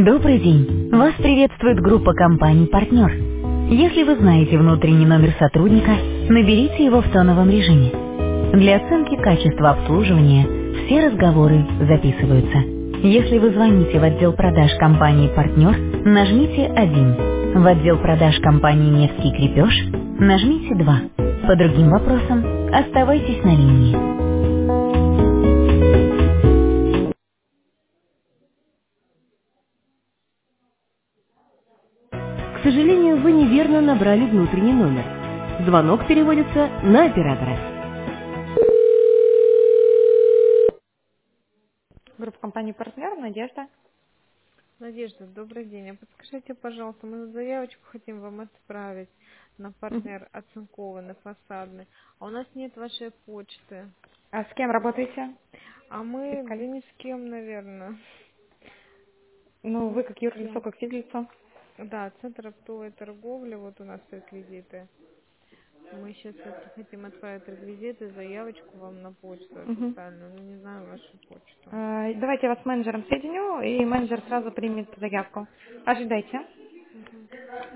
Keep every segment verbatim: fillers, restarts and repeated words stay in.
Добрый день! Вас приветствует группа компаний «Партнер». Если вы знаете внутренний номер сотрудника, наберите его в тоновом режиме. Для оценки качества обслуживания все разговоры записываются. Если вы звоните в отдел продаж компании «Партнер», нажмите один. В отдел продаж компании «Невский крепеж» нажмите два. По другим вопросам оставайтесь на линии. К сожалению, вы неверно набрали внутренний номер. Звонок переводится на оператора. Группа компании «Партнер», Надежда. Надежда, добрый день. А подскажите, пожалуйста, мы заявочку хотим вам отправить на Мгм. партнер оцинкованный, фасадный, а у нас нет вашей почты. А с кем работаете? А мы, да Искали? ни с кем, наверное. Ну, Ни вы как с юрлицо, кем. как физлицо. Да, Центр оптовой торговли, вот у нас реквизиты. Мы сейчас вот хотим отправить реквизиты, заявочку вам на почту Мгм. официальную, но не знаю вашу почту. А, Давайте я вас с менеджером соединю, и менеджер сразу примет заявку. Ожидайте. Мгм.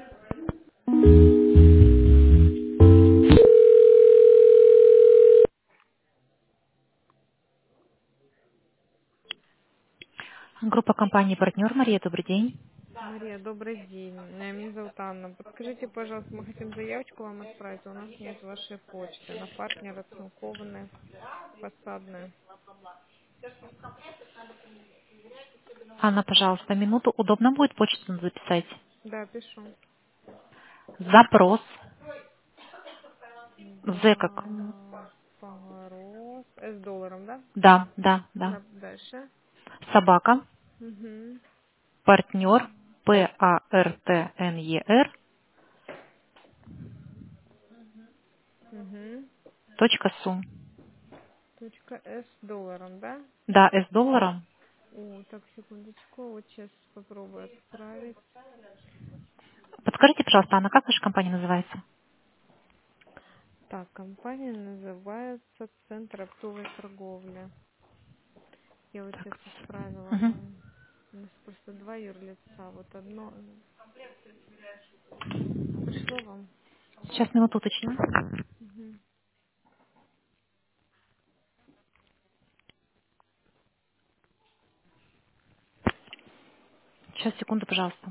Группа компании «Партнер». Мария, добрый день. Мария, добрый день. Э, Меня зовут Анна. Подскажите, пожалуйста, мы хотим заявочку вам отправить, а у нас нет вашей почты. На партнера оцинкованная, фасадная. Анна, пожалуйста, минуту. Удобно будет почту записать? Да, пишу. Запрос. З как? Запорос. С долларом, да? Да, да, да. Да, дальше. Собака. Угу. Партнер. П А Р Т Н Е Р. Угу. Точка су. Точка С долларом, да? Да, С долларом. О, так, секундочку. Вот сейчас попробую отправить. Подскажите, пожалуйста, Анна, как ваша компания называется? Так, компания называется Центр оптовой торговли. Я вот сейчас исправила Мгм. мы. У нас просто два юрлица. Вот одно пришло вам. Сейчас минуту уточню. Мгм. Сейчас, секунду, пожалуйста.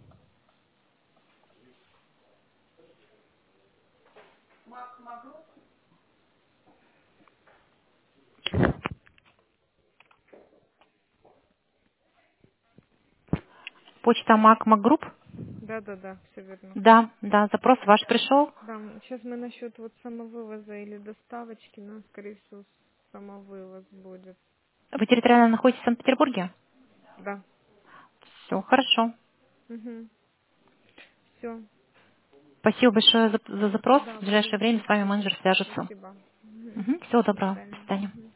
Почта Мак Макгрупп? Да, да, да, все верно. Да, да, запрос ваш пришел. Да, сейчас мы насчет вот самовывоза или доставочки, но, скорее всего, самовывоз будет. Вы территориально находитесь в Санкт-Петербурге? Да. Все, хорошо. Угу. Все. Спасибо большое за, за запрос. Да, В ближайшее время благодарю. с вами менеджер свяжется. Спасибо. Угу. Угу. Всего До доброго. До свидания. свидания. Мгм.